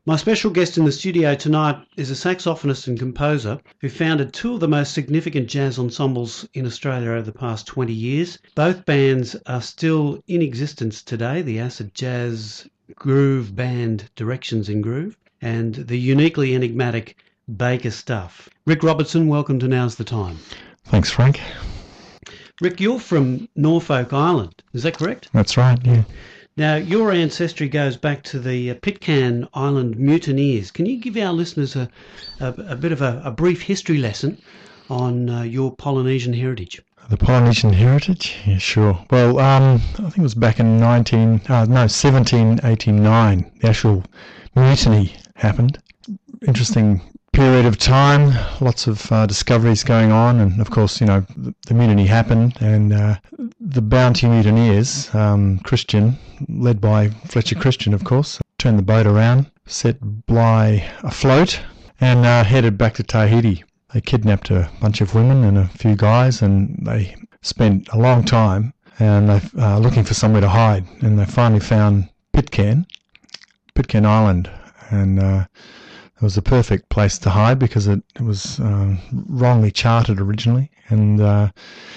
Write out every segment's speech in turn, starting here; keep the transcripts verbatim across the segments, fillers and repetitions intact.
My special guest in the studio tonight is a saxophonist and composer who founded two of the most significant jazz ensembles in Australia over the past twenty years. Both bands are still in existence today, the acid jazz groove band Directions in Groove and the uniquely enigmatic Baker Stuff. Rick Robertson, welcome to Now's the Time. Thanks, Frank. Rick, you're from Norfolk Island, is that correct? That's right, yeah. Now, your ancestry goes back to the Pitcairn Island mutineers. Can you give our listeners a, a, a bit of a, a brief history lesson on uh, your Polynesian heritage? The Polynesian heritage? Yeah, sure. Well, um, I think it was back in nineteen, uh, no, seventeen eighty-nine. The actual mutiny happened. Interesting period of time, lots of uh, discoveries going on, and of course, you know, the, the mutiny happened, and uh, the Bounty mutineers, um, Christian, led by Fletcher Christian, of course, turned the boat around, set Bligh afloat, and uh, headed back to Tahiti. They kidnapped a bunch of women and a few guys, and they spent a long time and they uh, looking for somewhere to hide, and they finally found Pitcairn, Pitcairn Island, and uh, it was the perfect place to hide because it, it was um, wrongly charted originally, and uh,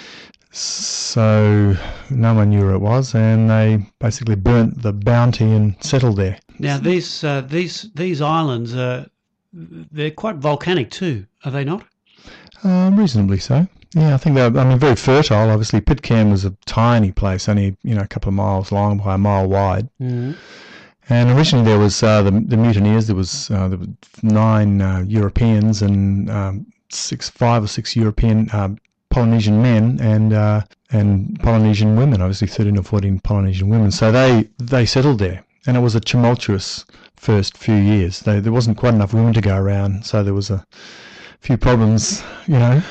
so no one knew where it was, and they basically burnt the Bounty and settled there. Now, these uh, these these islands, uh, they're quite volcanic too, are they not? Um, reasonably so. Yeah, I think they're, I mean, very fertile. Obviously, Pitcairn was a tiny place, only, you know, a couple of miles long by a mile wide. Mm-hmm. And originally there was uh, the, the mutineers. There was, uh, there were nine uh, Europeans and um, six, five or six European uh, Polynesian men and uh, and Polynesian women. Obviously, thirteen or fourteen Polynesian women. So they they settled there, and it was a tumultuous first few years. They, there wasn't quite enough women to go around, so there was a few problems, you know.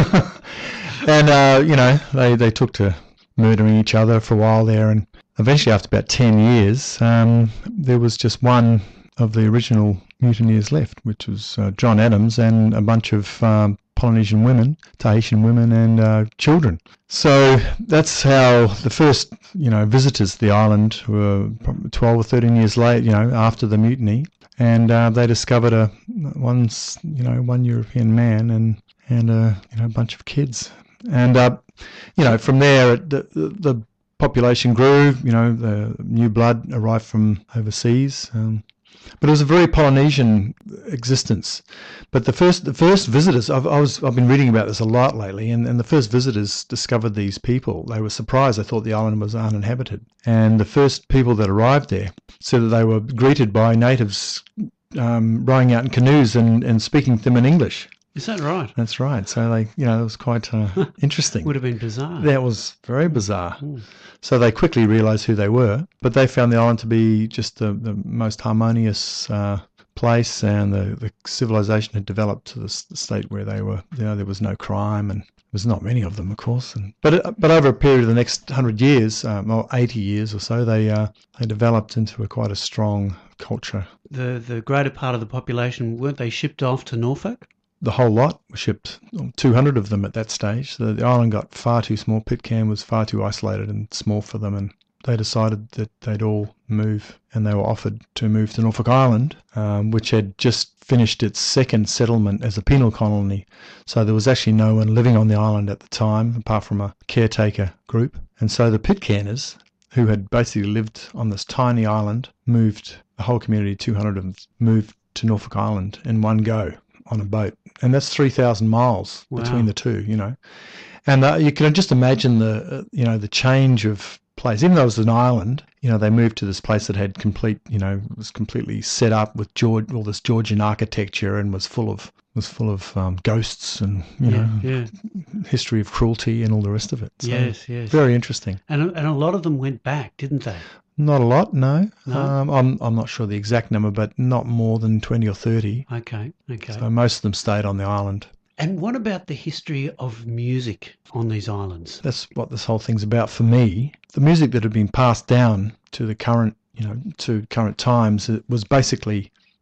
and uh, you know, they they took to murdering each other for a while there, and eventually, after about ten years, um, there was just one of the original mutineers left, which was uh, John Adams and a bunch of um, Polynesian women, Tahitian women, and uh, children. So that's how the first, you know, visitors to the island were probably twelve or thirteen years late, you know, after the mutiny, and uh, they discovered a one, you know, one European man and and uh, you know, a bunch of kids, and uh, you know, from there the the, the population grew, you know, the new blood arrived from overseas. Um, but it was a very Polynesian existence. But the first the first visitors, I've, I was, I've been reading about this a lot lately, and, and the first visitors discovered these people. They were surprised. They thought the island was uninhabited. And the first people that arrived there said that they were greeted by natives um, rowing out in canoes and, and speaking to them in English. Is that right? That's right. So they, you know, it was quite uh, interesting. Would have been bizarre. That was very bizarre. Mm. So they quickly realised who they were, but they found the island to be just the, the most harmonious uh, place, and the, the civilization had developed to the state where they were, you know, there was no crime, and there was not many of them, of course. And but but over a period of the next hundred years, um, or eighty years or so, they uh, they developed into a quite a strong culture. The the greater part of the population, weren't they shipped off to Norfolk? The whole lot were shipped, two hundred of them at that stage. The, the island got far too small. Pitcairn was far too isolated and small for them, and they decided that they'd all move, and they were offered to move to Norfolk Island, um, which had just finished its second settlement as a penal colony. So there was actually no one living on the island at the time, apart from a caretaker group. And so the Pitcairners, who had basically lived on this tiny island, moved, the whole community, two hundred of them, moved to Norfolk Island in one go on a boat. And that's three thousand miles wow. between the two, you know. And uh, you can just imagine the, uh, you know, the change of place. Even though it was an island, you know, they moved to this place that had complete, you know, was completely set up with George, all this Georgian architecture, and was full of was full of um, ghosts and, you yeah, know, yeah. history of cruelty and all the rest of it. So yes, yes. Very interesting. And and a lot of them went back, didn't they? Not a lot, no. No? Um, I'm I'm not sure the exact number, but not more than twenty or thirty. Okay, okay. So most of them stayed on the island. And what about the history of music on these islands? That's what this whole thing's about for me. The music that had been passed down to the current, you know, to current times, it was basically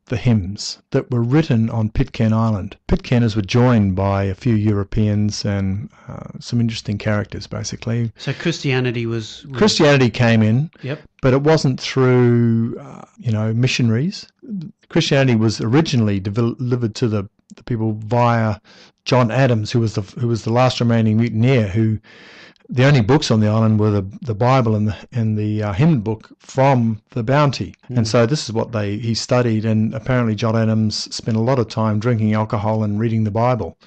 the hymns that were written on Pitcairn Island. Pitcairners were joined by a few Europeans and uh, some interesting characters, basically. So Christianity was... was... Christianity came in, Yep. but it wasn't through, uh, you know, missionaries. Christianity was originally delivered to the, the people via John Adams, who was the who was the last remaining mutineer, who... The only books on the island were the, the Bible and the, and the uh, hymn book from the Bounty. Mm. And so this is what they he studied, and apparently John Adams spent a lot of time drinking alcohol and reading the Bible.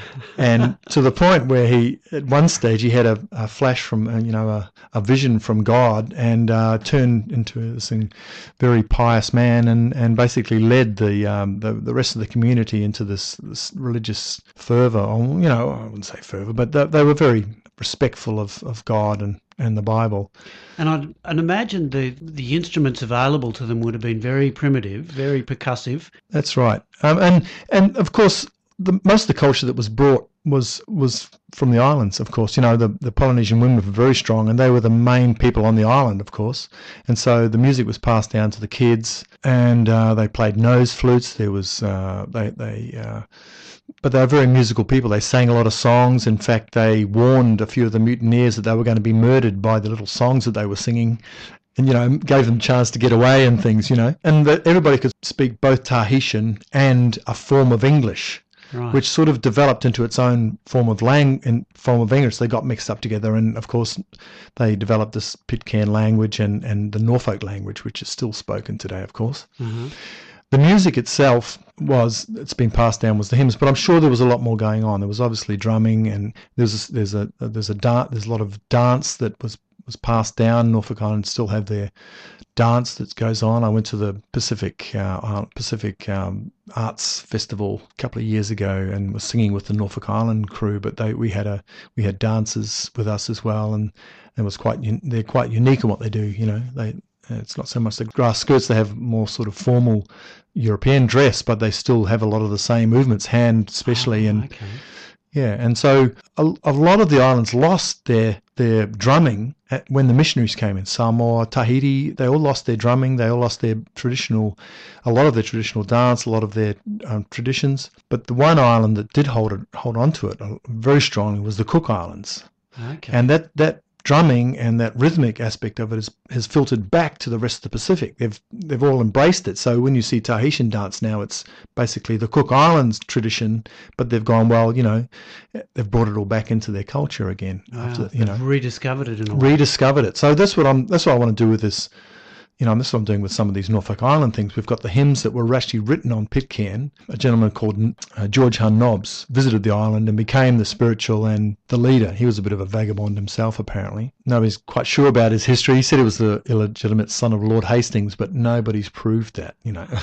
And to the point where he, at one stage, he had a, a flash from, uh, you know, a, a vision from God, and uh, turned into this very pious man, and, and basically led the, um, the the rest of the community into this, this religious fervour. Or, you know, I wouldn't say fervour, but they, they were very respectful of, of God and, and the Bible. And I'd, I'd imagine the, the instruments available to them would have been very primitive, very percussive. That's right. Um, and, and of course, the, most of the culture that was brought was was from the islands, of course. You know, the, the Polynesian women were very strong, and they were the main people on the island, of course. And so the music was passed down to the kids, and uh, they played nose flutes. There was, uh, they, they uh, but they were very musical people. They sang a lot of songs. In fact, they warned a few of the mutineers that they were going to be murdered by the little songs that they were singing, and, you know, gave them a chance to get away and things, you know. And that everybody could speak both Tahitian and a form of English, right, which sort of developed into its own form of lang- in form of English. They got mixed up together, and, of course, they developed this Pitcairn language and, and the Norfolk language, which is still spoken today, of course. Mm-hmm. The music itself was, it's been passed down, was the hymns, but I'm sure there was a lot more going on. There was obviously drumming, and there's a, there's a there's a dance, there's a lot of dance that was, was passed down. Norfolk Island still have their dance that goes on. I went to the Pacific uh, Pacific um, Arts Festival a couple of years ago and was singing with the Norfolk Island crew, but they we had a we had dancers with us as well, and it was quite they're quite unique in what they do. You know, they. It's not so much the grass skirts. They have more sort of formal European dress, but they still have a lot of the same movements, hand especially. Oh, and okay. Yeah, and so a, a lot of the islands lost their their drumming at, when the missionaries came in. Samoa, Tahiti, they all lost their drumming. They all lost their traditional, a lot of their traditional dance, a lot of their um, traditions. But the one island that did hold it, hold on to it uh, very strongly was the Cook Islands. Okay. And that that. drumming and that rhythmic aspect of it is, has filtered back to the rest of the Pacific. They've they've all embraced it. So when you see Tahitian dance now, it's basically the Cook Islands tradition, but they've gone, well, you know, they've brought it all back into their culture again. Wow, after, you know, rediscovered it in a way. Rediscovered it. So that's what I'm. That's what I want to do with this. You know, that's what I'm doing with some of these Norfolk Island things. We've got the hymns that were actually written on Pitcairn. A gentleman called uh, George Hun Nobbs visited the island and became the spiritual and the leader. He was a bit of a vagabond himself, apparently. Nobody's quite sure about his history. He said he was the illegitimate son of Lord Hastings, but nobody's proved that, you know.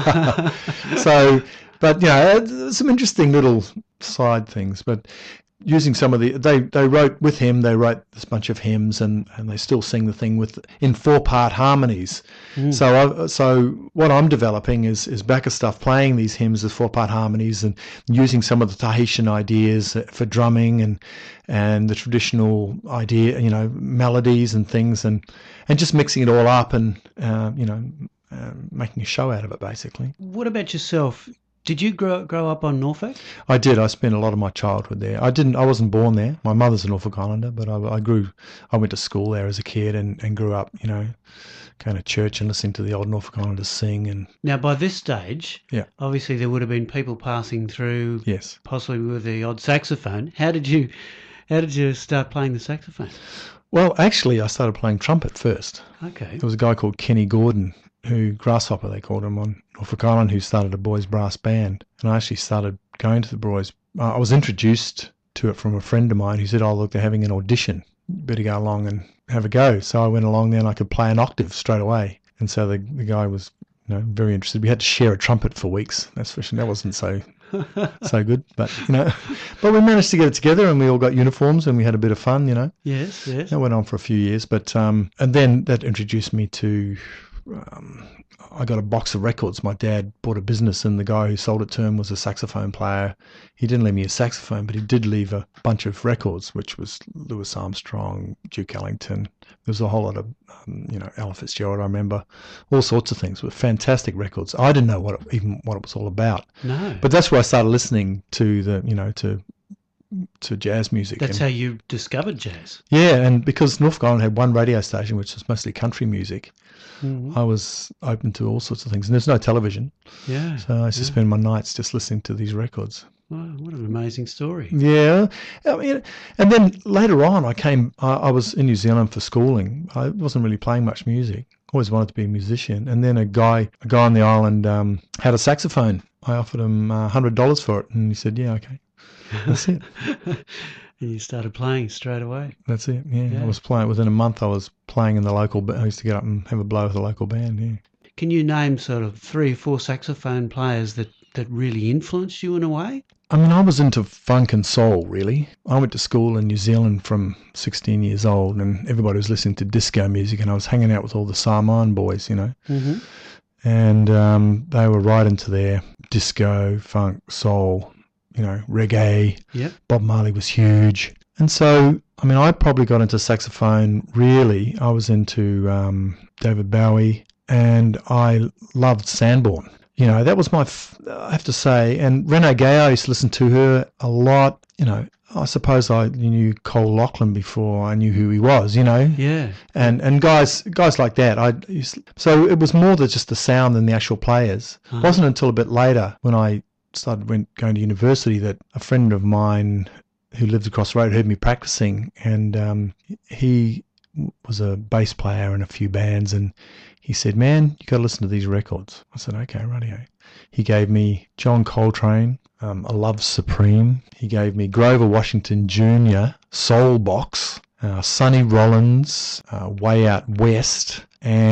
So, but, you know, some interesting little side things. But using some of the, they, they wrote with him, they wrote this bunch of hymns, and, and they still sing the thing with in four-part harmonies. Mm. So I, so what I'm developing is, is backer stuff, playing these hymns as four-part harmonies and using some of the Tahitian ideas for drumming and and the traditional idea, you know, melodies and things, and, and just mixing it all up and, uh, you know, uh, making a show out of it, basically. What about yourself? Did you grow grow up on Norfolk? I did. I spent a lot of my childhood there. I didn't. I wasn't born there. My mother's a Norfolk Islander, but I, I grew. I went to school there as a kid and, and grew up, you know, going to church and listening to the old Norfolk Islanders sing. And now, by this stage, yeah, obviously there would have been people passing through. Yes, possibly with the odd saxophone. How did you, how did you start playing the saxophone? Well, actually, I started playing trumpet first. Okay. There was a guy called Kenny Gordon, who Grasshopper they called him on Norfolk Island, who started a boys brass band, and I actually started going to the boys. Uh, I was introduced to it from a friend of mine who said, "Oh, look, they're having an audition. You better go along and have a go." So I went along there, and I could play an octave straight away. And so the the guy was, you know, very interested. We had to share a trumpet for weeks. That's for sure. That wasn't so so good, but you know, but we managed to get it together, and we all got uniforms, and we had a bit of fun, you know. Yes, yes. That went on for a few years, but um, and then that introduced me to um, I got a box of records. My dad bought a business, and the guy who sold it to him was a saxophone player. He didn't leave me a saxophone, but he did leave a bunch of records, which was Louis Armstrong, Duke Ellington. There was a whole lot of, um, you know, Ella Fitzgerald, I remember. All sorts of things. Were fantastic records. I didn't know what it, even what it was all about. No. But that's where I started listening to the, you know, to to jazz music. That's and, how you discovered jazz. Yeah, and because Norfolk Island had one radio station, which was mostly country music, Mm-hmm. I was open to all sorts of things. And there's no television. Yeah. So I used to yeah. spend my nights just listening to these records. Wow, what an amazing story. Yeah. I mean, and then later on, I came, I, I was in New Zealand for schooling. I wasn't really playing much music. Always wanted to be a musician. And then a guy, a guy on the island um, had a saxophone. I offered him uh, one hundred dollars for it. And he said, yeah, okay. That's it. And you started playing straight away. That's it, yeah. Yeah. I was playing, within a month I was playing in the local, ba- I used to get up and have a blow with the local band, yeah. Can you name sort of three or four saxophone players that, that really influenced you in a way? I mean, I was into funk and soul, really. I went to school in New Zealand from sixteen years old, and everybody was listening to disco music, and I was hanging out with all the Samoan boys, you know. Mm-hmm. And um, they were right into their disco, funk, soul, you know, reggae. Yep. Bob Marley was huge. And so, I mean, I probably got into saxophone, really. I was into um, David Bowie, and I loved Sanborn. You know, that was my, f- I have to say, and Renee Gay, I used to listen to her a lot. You know, I suppose I knew Cole Lachlan before I knew who he was, you know. Yeah. And and guys guys like that. I used, so it was more than just the sound than the actual players. It Uh-huh. wasn't until a bit later when I started went going to university that a friend of mine who lived across the road heard me practicing, and um, he was a bass player in a few bands, and he said, man, you got to listen to these records. I said, okay, rightio. He gave me John Coltrane, um, A Love Supreme. He gave me Grover Washington Junior, Soul Box, uh, Sonny Rollins, uh, Way Out West,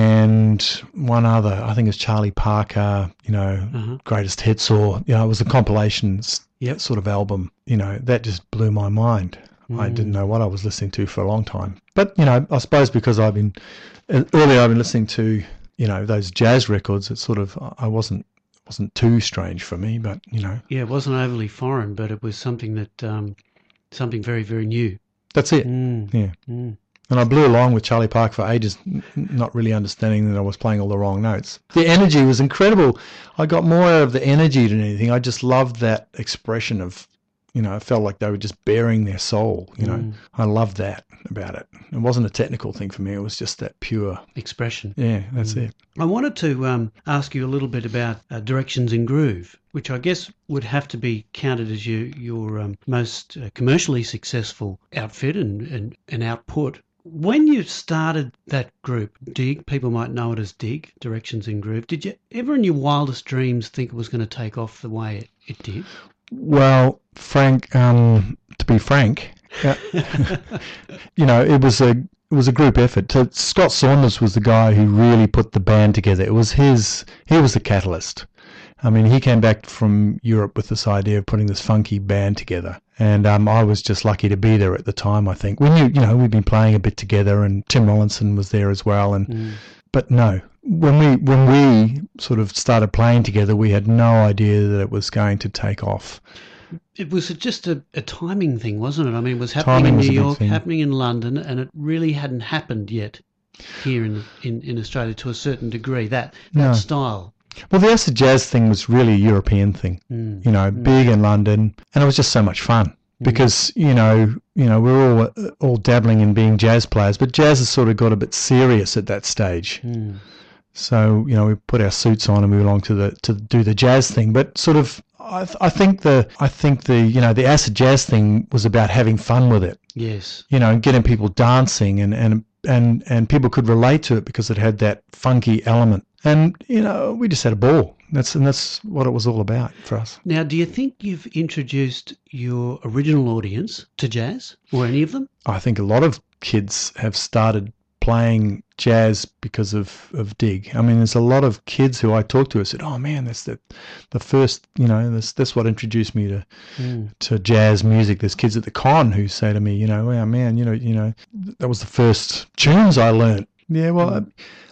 and one other, I think it's Charlie Parker, you know, Uh-huh. Greatest Hits, or, you know, it was a compilation Yep. sort of album. You know, that just blew my mind. I Mm. didn't know what I was listening to for a long time. But, you know, I suppose because I've been, earlier I've been listening to, you know, those jazz records, it sort of, I wasn't, wasn't too strange for me, but, you know. Yeah, it wasn't overly foreign, but it was something that, um, something very, very new. That's it. Mm. Yeah. Mm. And I blew along with Charlie Parker for ages, n- not really understanding that I was playing all the wrong notes. The energy was incredible. I got more out of the energy than anything. I just loved that expression of, you know, it felt like they were just bearing their soul, you know. Mm. I loved that about it. It wasn't a technical thing for me. It was just that pure, Expression. yeah, that's Mm. it. I wanted to um, ask you a little bit about uh, Directions in Groove, which I guess would have to be counted as your, your um, most uh, commercially successful outfit and, and, and output. When you started that group, Dig, people might know it as Dig, Directions in Groove, did you ever in your wildest dreams think it was going to take off the way it, it did? Well, Frank, um, to be frank, uh, you know, it was a it was a group effort. So Scott Saunders was the guy who really put the band together. It was his, he was the catalyst. I mean, he came back from Europe with this idea of putting this funky band together. And um, I was just lucky to be there at the time, I think. We knew, you know, we'd been playing a bit together, and Tim Rollinson was there as well. And Mm. But no, when we when we sort of started playing together, we had no idea that it was going to take off. It was just a, a timing thing, wasn't it? I mean, it was happening Timing in was a New big York, thing. happening in London, and it really hadn't happened yet here in in, in Australia to a certain degree, that, that No. style. Well, the acid jazz thing was really a European thing, Mm. you know, Mm. big in London, and it was just so much fun because you know, you know, we're all uh, all dabbling in being jazz players, but jazz has sort of got a bit serious at that stage. Mm. So you know, we put our suits on and move along to the to do the jazz thing, but sort of. I, th- I think the I think the you know the acid jazz thing was about having fun with it, Yes. you know, and getting people dancing, and, and and and people could relate to it because it had that funky element, and you know we just had a ball. That's and that's what it was all about for us. Now, do you think you've introduced your original audience to jazz, or any of them? I think a lot of kids have started playing jazz because of, of Dig. I mean, there's a lot of kids who I talk to who said, "Oh man, that's the the first, you know, that's that's what introduced me to Mm. to jazz music." There's kids at the con who say to me, you know, "Wow, man, you know, you know, that was the first tunes I learnt." Yeah, well, I,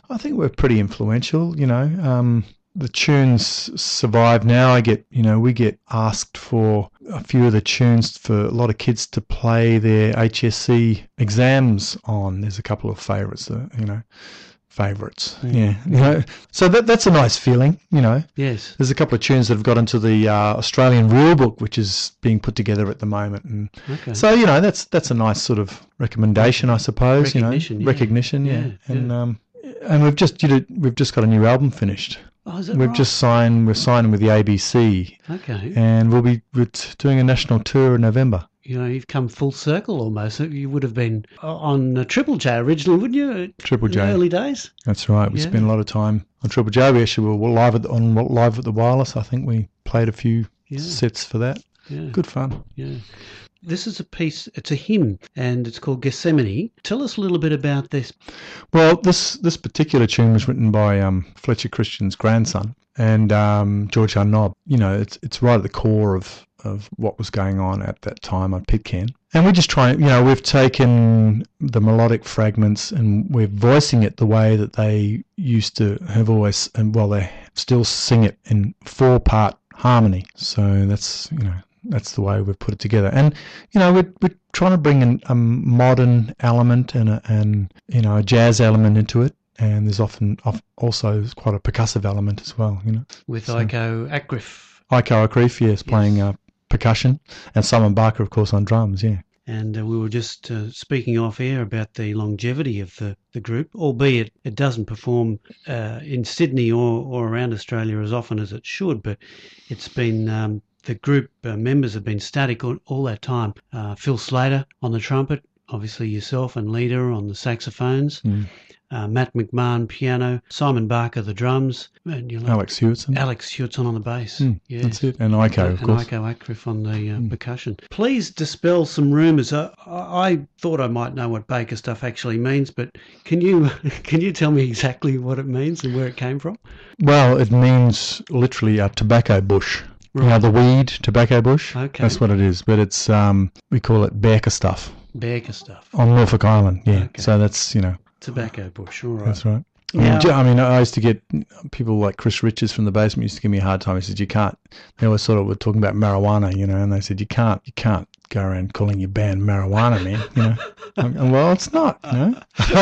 I think we're pretty influential, you know. Um, the tunes survive now. I get, you know, we get asked for a few of the tunes for a lot of kids to play their H S C exams on. There's a couple of favourites, that, you know, favourites. Mm. Yeah, you know. So that that's a nice feeling, you know. Yes. There's a couple of tunes that have got into the uh, Australian Rule Book, which is being put together at the moment, and Okay. so you know that's that's a nice sort of recommendation, I suppose. Recognition, you yeah. know, recognition, yeah. Yeah, And yeah. um, and we've just you know, we've just got a new album finished. Oh, is that We've right? just signed. We're signing with the A B C, Okay. and we'll be we're t- doing a national tour in November. You know, you've come full circle almost. You would have been on uh, Triple J originally, wouldn't you? Triple In J. the early days. That's right. We Yeah. spent a lot of time on Triple J. We actually were live at the, on live at the Wireless. I think we played a few Yeah. sets for that. Yeah. Good fun. Yeah. This is a piece, it's a hymn, and it's called Gethsemane. Tell us a little bit about this. Well, this this particular tune was written by um, Fletcher Christian's grandson and um, George Arnob. You know, it's it's right at the core of, of what was going on at that time on Pitcairn. And we just try, you know, we've taken the melodic fragments and we're voicing it the way that they used to have always, and well, they still sing it in four-part harmony. So that's, you know, that's the way we've put it together. And, you know, we're, we're trying to bring in a modern element and, a, and, you know, a jazz element into it. And there's often also quite a percussive element as well, you know. With So- Iko Akrif. Iko Akrif, yes, playing uh, percussion. And Simon Barker, of course, on drums, yeah. And uh, we were just uh, speaking off air about the longevity of the, the group, albeit it doesn't perform uh, in Sydney or, or around Australia as often as it should, but it's been, um, the group uh, members have been static all, all that time. Uh, Phil Slater on the trumpet, obviously yourself and Leader on the saxophones, Mm. uh, Matt McMahon piano, Simon Barker the drums, and you know, Alex Hewitson. Alex Hewitson on the bass. Mm, yes. That's it. And Iko, of and course. Iko Akrif on the uh, percussion. Please dispel some rumours. I, I thought I might know what Baker stuff actually means, but can you can you tell me exactly what it means and where it came from? Well, it means literally a tobacco bush. You know, Right. the weed, tobacco bush. Okay. That's what it is. But it's, um, we call it Baker stuff Baker stuff. on Norfolk Island. Yeah. Okay. So that's, you know, Tobacco bush. All right. that's right. I Now- mean, ju- I mean, I used to get people like Chris Richards from the Basement used to give me a hard time. He said, "You can't." They always sort of were talking about marijuana, you know, and they said, "You can't, you can't go around calling your band marijuana, man." You know, I'm, well, it's not. You know,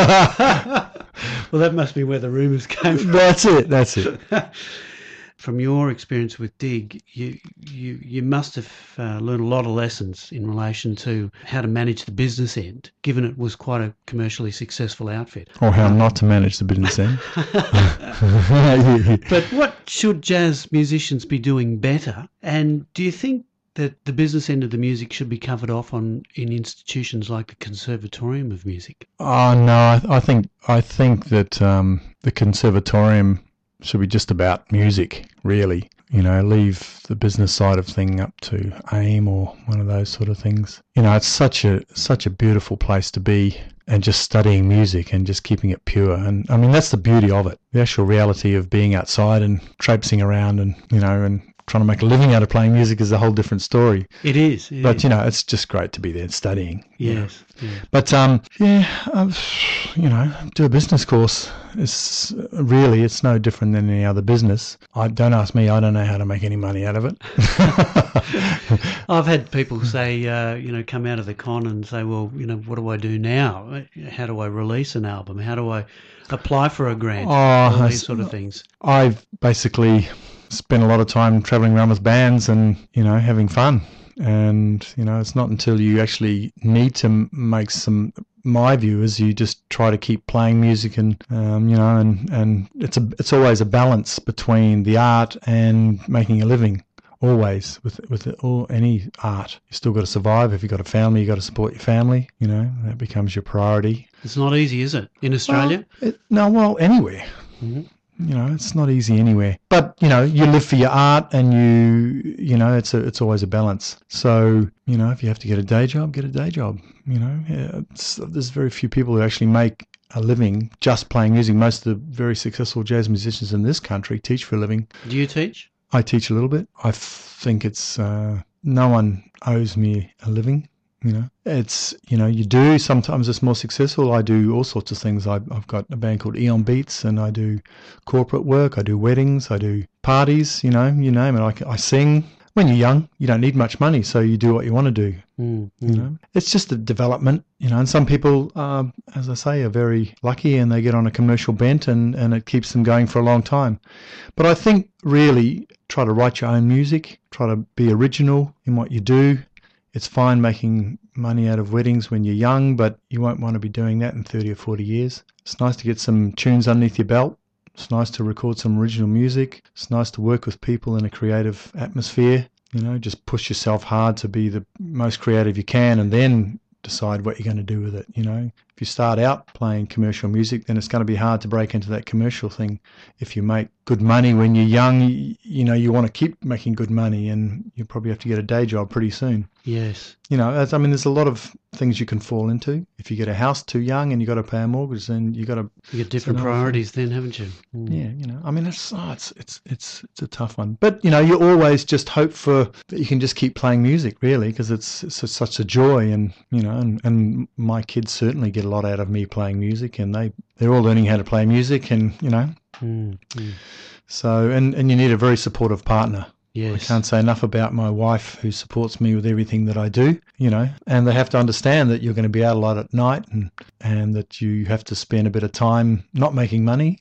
Well, that must be where the rumours came from. that's it. That's it. From your experience with Dig, you you, you must have uh, learned a lot of lessons in relation to how to manage the business end, given it was quite a commercially successful outfit. Or how not to manage the business end. But what should jazz musicians be doing better? And do you think that the business end of the music should be covered off on in institutions like the Conservatorium of Music? Oh no, I, I think I think that um, the conservatorium should be just about music, really. You know, leave the business side of thing up to AIM or one of those sort of things. You know, it's such a such a beautiful place to be, and just studying music and just keeping it pure. And I mean, that's the beauty of it. The actual reality of being outside and traipsing around and, you know, and trying to make a living out of playing music is a whole different story. It is. It But, is. you know, it's just great to be there studying. you know. Yes. Yeah. But, um, yeah, I've, you know, do a business course. It's really, it's no different than any other business. I don't ask me, I don't know how to make any money out of it. I've had people say, uh, you know, come out of the con and say, well, you know, what do I do now? How do I release an album? How do I apply for a grant? Oh, All I these s- sort of things. I've basically spent a lot of time traveling around with bands and, you know, having fun. And, you know, it's not until you actually need to m- make some, my view is you just try to keep playing music and, um, you know, and, and it's a, it's always a balance between the art and making a living. Always with with all any art, you still got to survive. If you've got a family, you got to support your family. You know, that becomes your priority. It's not easy, is it? In Australia? Well, it, no, well, anywhere. Mhm. You know, it's not easy anywhere. But you know, you live for your art, and you, you know, it's a, it's always a balance. So you know, if you have to get a day job, get a day job. You know, yeah, it's, there's very few people who actually make a living just playing music. Most of the very successful jazz musicians in this country teach for a living. Do you teach? I teach a little bit. I think it's uh, no one owes me a living. You know, it's, you know, you do, sometimes it's more successful. I do all sorts of things. I, I've got a band called Eon Beats, and I do corporate work. I do weddings. I do parties, you know, you name it. I, I sing. When you're young, you don't need much money, so you do what you want to do. Mm, You mm. know, it's just a development, you know, and some people, um, as I say, are very lucky and they get on a commercial bent, and, and it keeps them going for a long time. But I think really try to write your own music, try to be original in what you do. It's fine making money out of weddings when you're young, but you won't want to be doing that in thirty or forty years. It's nice to get some tunes underneath your belt. It's nice to record some original music. It's nice to work with people in a creative atmosphere. You know, just push yourself hard to be the most creative you can, and then decide what you're going to do with it. You know, if you start out playing commercial music, then it's going to be hard to break into that commercial thing. If you make good money when you're young, you, you know, you want to keep making good money, and you probably have to get a day job pretty soon. Yes. You know, as, I mean, there's a lot of things you can fall into. If you get a house too young and you got to pay a mortgage, then you got to. You got different priorities then, haven't you? Mm. Yeah, you know, I mean, it's, oh, it's it's it's it's a tough one. But you know, you always just hope for that you can just keep playing music, really, because it's it's a, such a joy, and you know, and, and my kids certainly get a lot out of me playing music, and they they're all learning how to play music, and you know, Mm, mm. so and and you need a very supportive partner. I Yes. can't say enough about my wife, who supports me with everything that I do, you know, and they have to understand that you're going to be out a lot at night, and, and that you have to spend a bit of time not making money.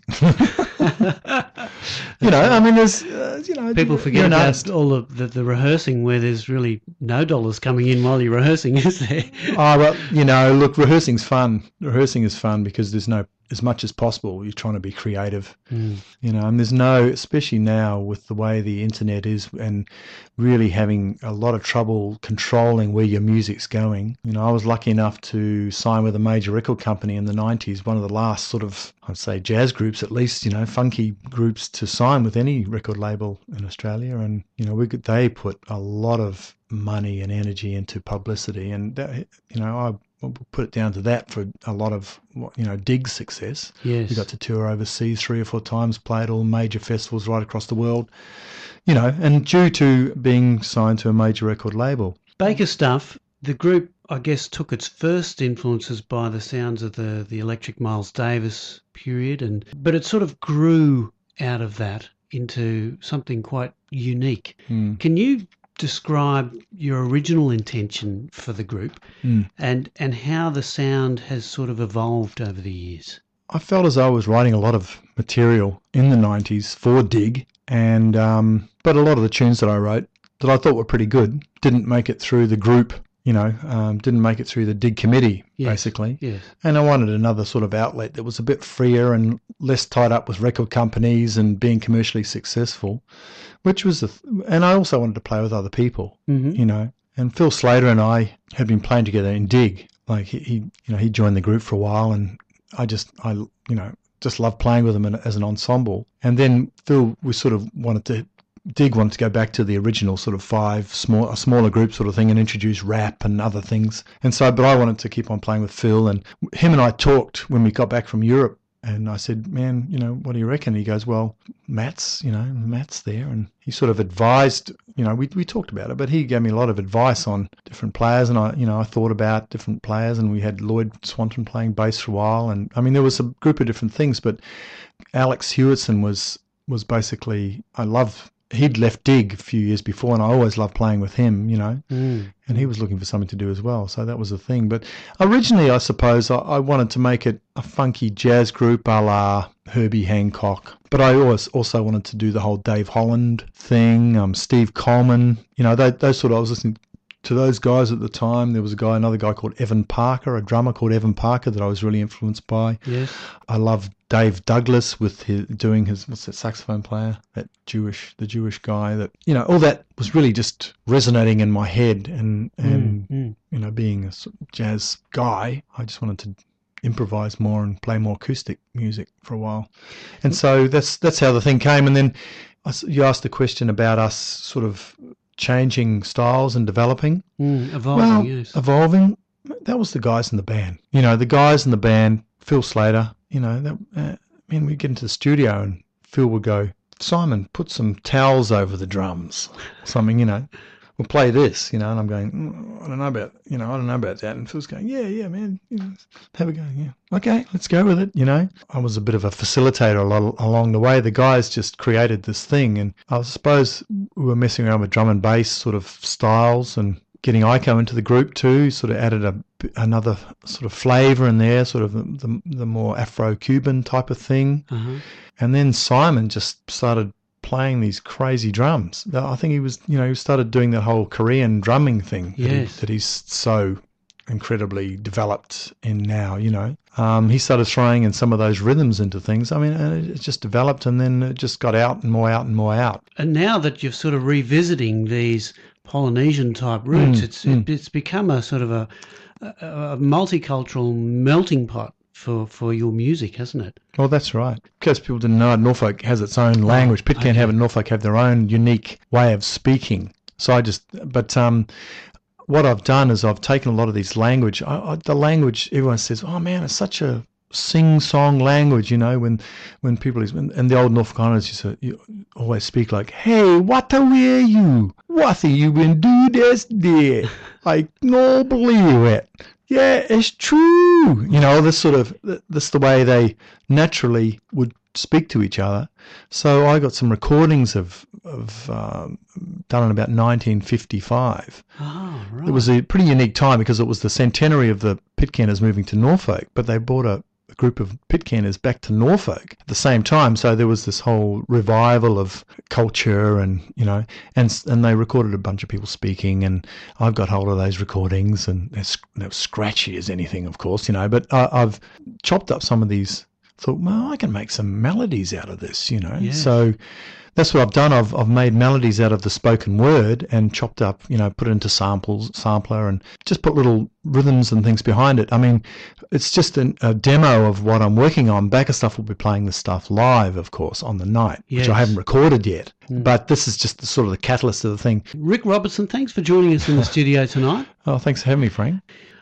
You know, I mean, there's, uh, you know, People you're forget an about artist. all of the, the rehearsing where there's really no dollars coming in while you're rehearsing, is there? Oh, well, you know, look, rehearsing's fun. Rehearsing is fun because there's no, as much as possible, you're trying to be creative, Mm. you know, and there's no, especially now with the way the internet is, and really having a lot of trouble controlling where your music's going. You know, I was lucky enough to sign with a major record company in the nineties, one of the last sort of, I'd say, jazz groups, at least, you know, funky groups to sign with any record label in Australia. And, you know, we could, they put a lot of money and energy into publicity, and, that, you know, I we'll put it down to that for a lot of, you know, Dig's success. Yes. We got to tour overseas three or four times, play at all major festivals right across the world, you know, and due to being signed to a major record label. Baker Stuff, the group, I guess, took its first influences by the sounds of the, the Electric Miles Davis period, and but it sort of grew out of that into something quite unique. Mm. Can you describe your original intention for the group Mm. and and how the sound has sort of evolved over the years? I felt as though I was writing a lot of material in the nineties for Dig, and um, but a lot of the tunes that I wrote that I thought were pretty good didn't make it through the group, you know, um, didn't make it through the Dig committee, Yes. basically. Yes. And I wanted another sort of outlet that was a bit freer and less tied up with record companies and being commercially successful, which was the, th- and I also wanted to play with other people, Mm-hmm. you know. And Phil Slater and I had been playing together in Dig. Like he, he, you know, he joined the group for a while, and I just, I, you know, just loved playing with him in, as an ensemble. And then Phil, we sort of wanted to, Dig wanted to go back to the original sort of five small, a smaller group sort of thing, and introduce rap and other things. And so, but I wanted to keep on playing with Phil, and him and I talked when we got back from Europe. And I said, man, you know, what do you reckon? He goes, well, Matt's, you know, Matt's there. And he sort of advised, you know, we we talked about it, but he gave me a lot of advice on different players. And I, you know, I thought about different players, and we had Lloyd Swanton playing bass for a while. And I mean, there was a group of different things, but Alex Hewitson was, was basically, I love, he'd left Dig a few years before, and I always loved playing with him, you know. Mm. And he was looking for something to do as well. So that was the thing. But originally, I suppose, I, I wanted to make it a funky jazz group a la Herbie Hancock. But I always also wanted to do the whole Dave Holland thing, um, Steve Coleman. You know, they, those sort of, I was listening to those guys at the time. There was a guy, another guy called Evan Parker, a drummer called Evan Parker that I was really influenced by. Yes. I love Dave Douglas with his doing his, what's that saxophone player, that Jewish, the Jewish guy, that, you know, all that was really just resonating in my head. And, and Mm, mm. you know, being a sort of jazz guy, I just wanted to improvise more and play more acoustic music for a while. And so that's, that's how the thing came. And then I s you asked the question about us sort of changing styles and developing. Mm, evolving, Well, yes. evolving, that was the guys in the band. You know, the guys in the band, Phil Slater, you know, that, uh, I mean, we'd get into the studio and Phil would go, Simon, put some towels over the drums, something, you know. we'll play this, you know, and I'm going, mm, I don't know about, you know, I don't know about that. And Phil's going, yeah, yeah, man, you know, have a go, yeah. Okay, let's go with it, you know. I was a bit of a facilitator a lot along the way. The guys just created this thing, and I suppose we were messing around with drum and bass sort of styles and getting Iko into the group too, sort of added a, another sort of flavour in there, sort of the, the more Afro-Cuban type of thing. Uh-huh. And then Simon just started playing these crazy drums. I think he was, you know, he started doing that whole Korean drumming thing yes. that, he, that he's so incredibly developed in now, you know. Um, he started throwing in some of those rhythms into things. I mean, it just developed, and then it just got out and more out and more out. And now that you're sort of revisiting these Polynesian type roots, Mm, it's mm. It, it's become a sort of a, a, a multicultural melting pot for, for your music, hasn't it? Well, that's right. Because people didn't know it, Norfolk has its own language. Pitcairn okay. have and Norfolk have their own unique way of speaking. So I just, but um, what I've done is I've taken a lot of these language. I, I, the language, everyone says, oh man, it's such a sing-song language, you know, when when people, and the old Norfolk Islanders used to you always speak like, hey, what are you? What are you been do this day? I no believe it. Yeah, it's true. You know, this sort of, this the way they naturally would speak to each other. So I got some recordings of, of um, done in about nineteen fifty-five. Oh, right. It was a pretty unique time because it was the centenary of the Pitcairners moving to Norfolk, but they brought a, a group of Pitcairners back to Norfolk at the same time. So there was this whole revival of culture, and you know, and and they recorded a bunch of people speaking, and I've got hold of those recordings, and they're, they're scratchy as anything, of course, you know. But I, I've chopped up some of these. Thought, well, I can make some melodies out of this, you know. Yes. So that's what I've done. I've I've made melodies out of the spoken word and chopped up, you know, put it into samples, sampler, and just put little rhythms and things behind it. I mean, it's just an, a demo of what I'm working on. Backer Stuff will be playing this stuff live, of course, on the night, Yes. which I haven't recorded yet. Mm. But this is just the sort of the catalyst of the thing. Rick Robertson, thanks for joining us in the studio tonight. Oh, thanks for having me, Frank.